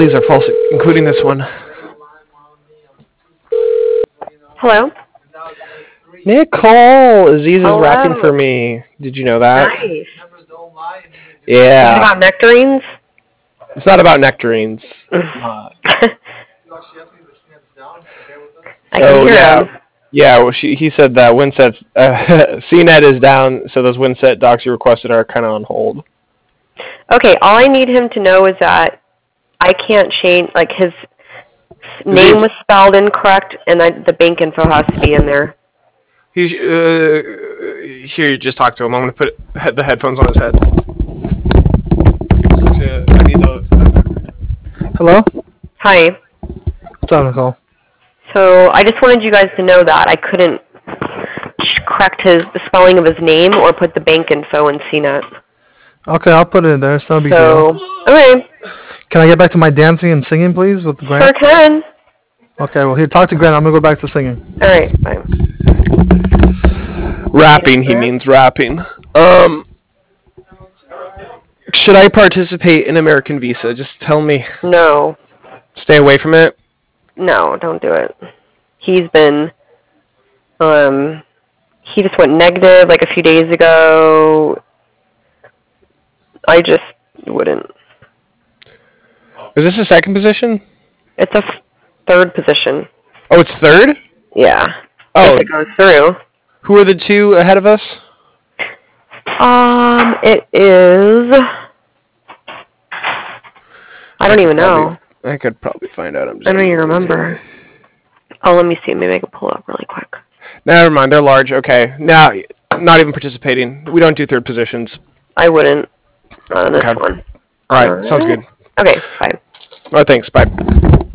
These are false, including this one. Hello? Nicole, Aziz is rapping Hello. for me. Did you know that? Nice. Is it Yeah. about nectarines? It's not about nectarines. I can Oh hear yeah, him. yeah. Well, he said that Winset CNET is down, so those Winset docs you requested are kind of on hold. Okay, all I need him to know is that I can't change, like, his name Aziz, was spelled incorrect, and the bank info has to be in there. he's here. Just talk to him. I'm gonna put the headphones on his head. I need those. Hello? Hi. What's up, Nicole? So I just wanted you guys to know that I couldn't correct the spelling of his name or put the bank info in CNET. Okay, I'll put it in there. It's no big So, deal. okay, Can I get back to my dancing and singing, please, with Grant? sure can. Okay, well, here, talk to Grant. I'm going to go back to singing. All right, fine. Rapping. He means rapping. Should I participate in American Visa? Just tell me. No, Stay away from it. no, don't do it. He's been, he just went negative like a few days ago. I just wouldn't. Is this a second position? It's a third position. Oh, it's third? Yeah. Oh, If it goes through. who are the two ahead of us? It is. I don't even know. I could probably find out. I don't even remember. Oh, let me see. Maybe I can pull it up really quick. Never mind. They're large. Okay. Now, not even participating. We don't do third positions. I wouldn't on this Okay. one. All right. Sounds good. Okay, fine. All right. Thanks. Bye.